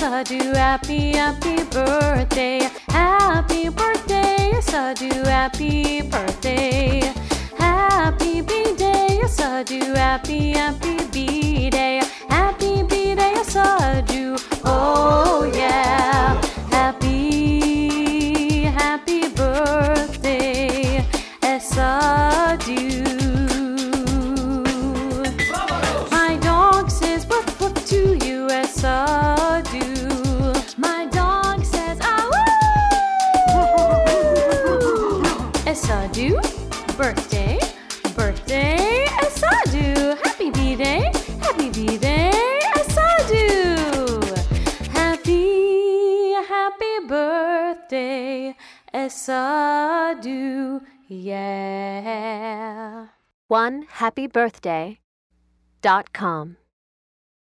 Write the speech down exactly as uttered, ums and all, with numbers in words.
Sadu, happy, happy birthday. Happy birthday, Sadu, happy birthday. Happy B-Day, Sadu, happy, happy B-Day. Happy B-Day, Sadu, oh yeah. Happy, happy birthday, Sadu. My dog says woof woof to you, Sadu. My dog says ah woo. Sadu, birthday, birthday, Sadu. Happy B-Day, happy B-Day, Sadu. Happy, happy birthday, Sadu, yeah. one happy birthday dot com